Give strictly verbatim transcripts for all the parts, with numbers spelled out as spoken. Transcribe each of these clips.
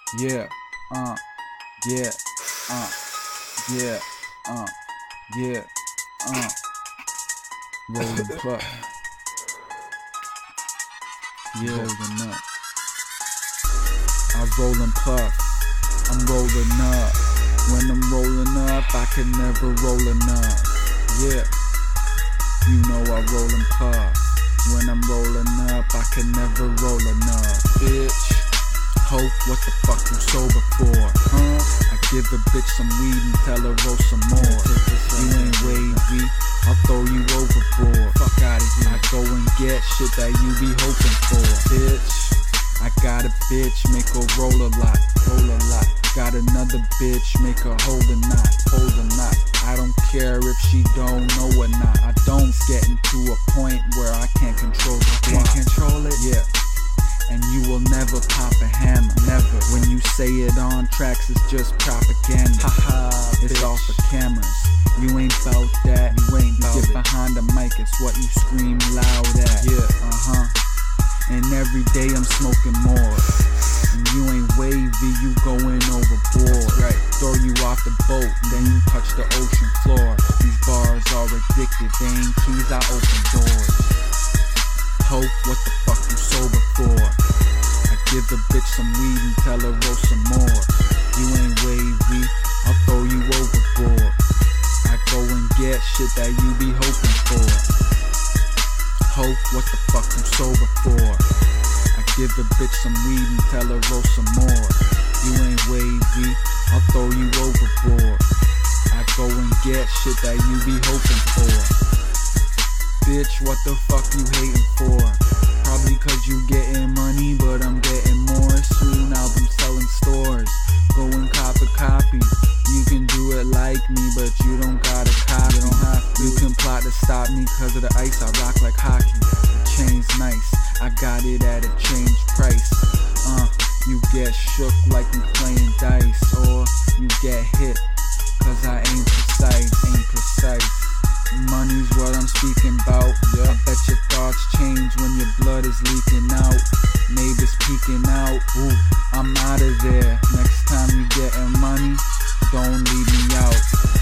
Yeah, uh, yeah, uh, yeah, uh, yeah, uh, rolling puff. Yeah, rolling up. I roll and puff. I'm rolling up. When I'm rolling up, I can never roll enough. Yeah, you know I roll and puff. When I'm rolling up, I can never roll enough, bitch. Ho, what the fuck you sober for, huh? I give a bitch some weed and tell her roll some more. You ain't wavy, I'll throw you overboard. Fuck out of here. I go and get shit that you be hoping for, bitch. I got a bitch, make her roll a lot, roll a lot. Got another bitch, make her hold a knot, hold a knot. I don't care if she don't know or not. I don't get into a point where I can't control the squad. Can't control it? Yeah. And you will never pop a hammer, never. When you say it on tracks, it's just propaganda. Haha, it's all for cameras. You ain't bout that, you ain't bout it. Get behind the mic, it's what you scream loud at. Yeah, uh-huh. And every day I'm smoking more. And you ain't wavy, you going overboard. Right, throw you off the boat, then you touch the ocean floor. These bars are addicted, they ain't keys, I open doors. Ho, what the fuck you sober for? I give a bitch some weed and tell her roll some more. You ain't wavy, I'll throw you overboard. I go and get shit that you be hoping for. Ho, what the fuck you sober for? I give a bitch some weed and tell her roll some more. You ain't wavy, I'll throw you overboard. I go and get shit that you be hoping for. Bitch, what the fuck you hating for? Probably cause you getting money, but I'm getting more. Soon album selling stores. Go and cop a copy. You can do it like me, but you don't gotta copy. You don't have to. You can plot to stop me cause of the ice. I rock like hockey. The chain's nice. I got it at a change price. Uh, you get shook like you playing dice, or you get hit cause I ain't precise, ain't precise. Money's what I'm speaking about. Yeah. I bet your thoughts change when your blood is leaking out. Neighbors peeking out. Ooh, I'm out of there. Next time you getting money, don't leave me out.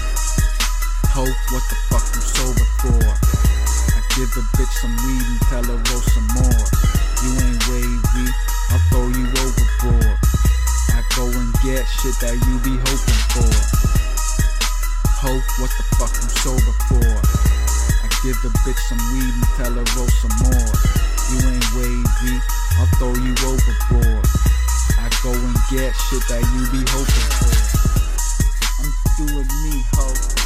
Ho, what the fuck you sober for? I give a bitch some weed and tell her roll some more. You ain't wavy, I'll throw you overboard. I go and get shit that you be hoping for. Ho, what the fuck you sober for? I give a bitch some weed and tell her roll some more. You ain't wavy, I'll throw you overboard. I go and get shit that you be hoping for. I'm doing me, ho.